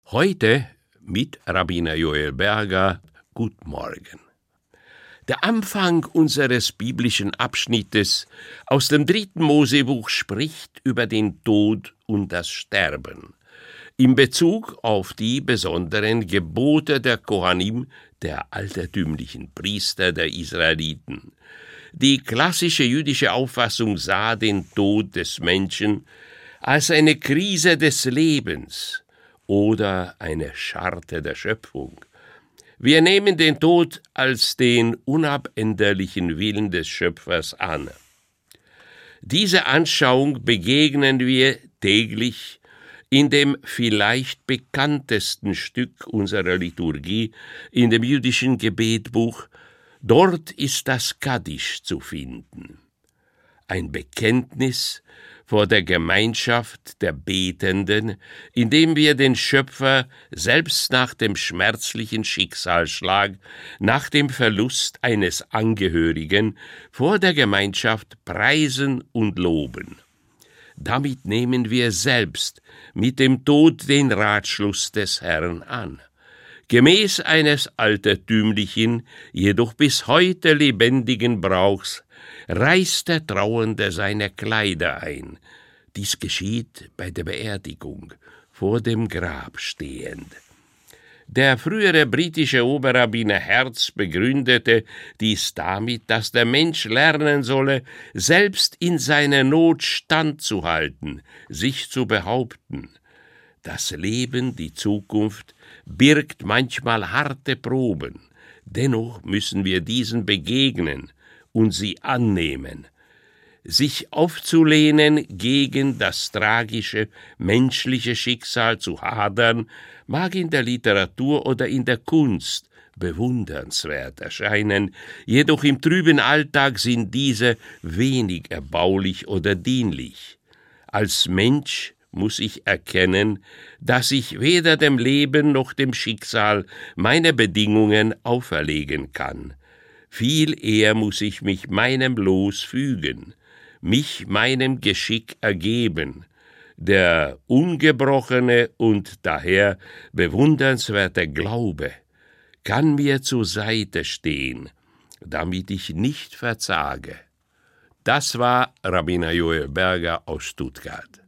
Heute mit Rabbiner Joel Berger. Guten Morgen. Der Anfang unseres biblischen Abschnittes aus dem 3. Mosebuch spricht über den Tod und das Sterben, in Bezug auf die besonderen Gebote der Kohanim, der altertümlichen Priester der Israeliten. Die klassische jüdische Auffassung sah den Tod des Menschen als eine Krise des Lebens oder eine Scharte der Schöpfung. Wir nehmen den Tod als den unabänderlichen Willen des Schöpfers an. Diese Anschauung begegnen wir täglich in dem vielleicht bekanntesten Stück unserer Liturgie, in dem jüdischen Gebetbuch. Dort ist das Kaddisch zu finden. Ein Bekenntnis vor der Gemeinschaft der Betenden, indem wir den Schöpfer selbst nach dem schmerzlichen Schicksalsschlag, nach dem Verlust eines Angehörigen vor der Gemeinschaft preisen und loben. Damit nehmen wir selbst mit dem Tod den Ratschluss des Herrn an. Gemäß eines altertümlichen, jedoch bis heute lebendigen Brauchs reißt der Trauernde seine Kleider ein. Dies geschieht bei der Beerdigung, vor dem Grab stehend. Der frühere britische Oberrabbiner Herz begründete dies damit, dass der Mensch lernen solle, selbst in seiner Not standzuhalten, sich zu behaupten. Das Leben, die Zukunft, birgt manchmal harte Proben. Dennoch müssen wir diesen begegnen und sie annehmen. Sich aufzulehnen gegen das tragische menschliche Schicksal zu hadern, mag in der Literatur oder in der Kunst bewundernswert erscheinen, jedoch im trüben Alltag sind diese wenig erbaulich oder dienlich. Als Mensch muss ich erkennen, dass ich weder dem Leben noch dem Schicksal meine Bedingungen auferlegen kann. Viel eher muss ich mich meinem Los fügen, mich meinem Geschick ergeben. Der ungebrochene und daher bewundernswerte Glaube kann mir zur Seite stehen, damit ich nicht versage. Das war Rabbiner Joel Berger aus Stuttgart.